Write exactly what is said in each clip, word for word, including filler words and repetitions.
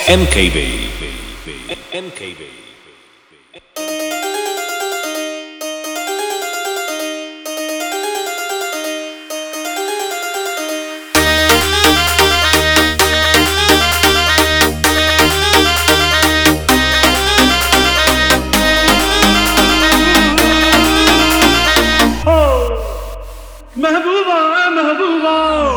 M K B. M K B. महबूबा महबूबा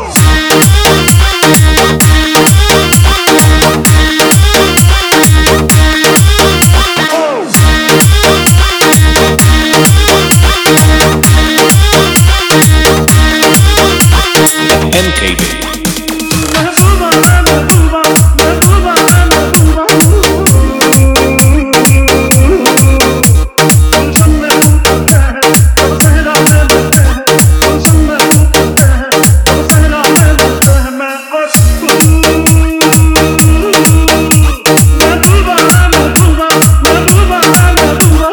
M K B. महबूबा महबूबा महबूबा महबूबा गुलशन में फूलते हैं तो सहरा में लगते हैं गुलशन में फूलते हैं तो सहरा में लगते हैं मैं और महबूबा महबूबा महबूबा महबूबा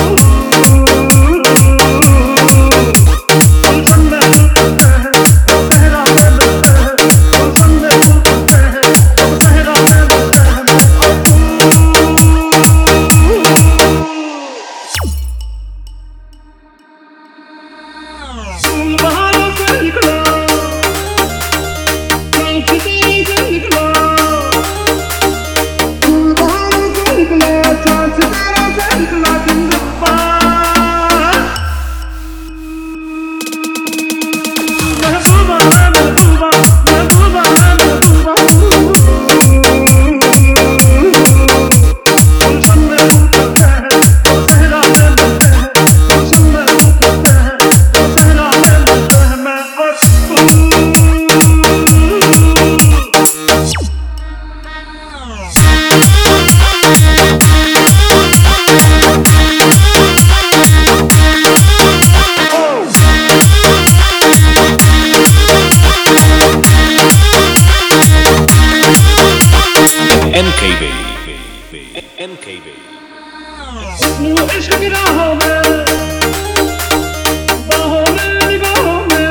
गुलशन में फूलते हैं तो सहरा में लगते हैं गुलशन में फूलते हैं तो सहरा में लगते हैं मैं और फूल बहारों से निकला पंख तेरे से निकला फूल बहारों से निकला चांद सितारों से निकला जिंदरुबा महबूबा महबूबा महबूबा महबूबा गुलशन में फूलते हैं तो सहरा में लगते हैं गुलशन में फूलते हैं तो सहरा में लगते हैं मैं और M K B. M K B. हुस्न इश्क की राहों में बाहों में निगाहों में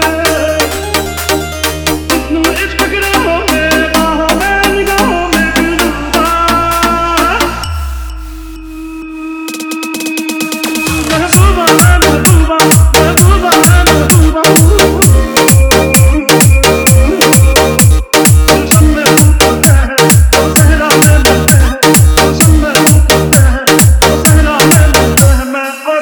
हुस्न इश्क की राहों में बाहों में निगाहों में दिलरुबा महबूबा महबूबा महबूबा महबूबा गुलशन में फूलते हैं तो सहरा में लगते हैं गुलशन में फूलते हैं तो सहरा में लगते हैं मैं और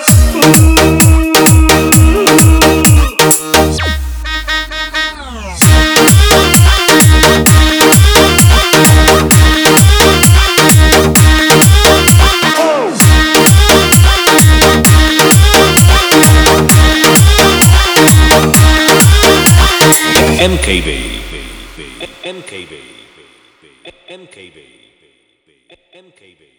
M K B. M K B. M K B. M K B.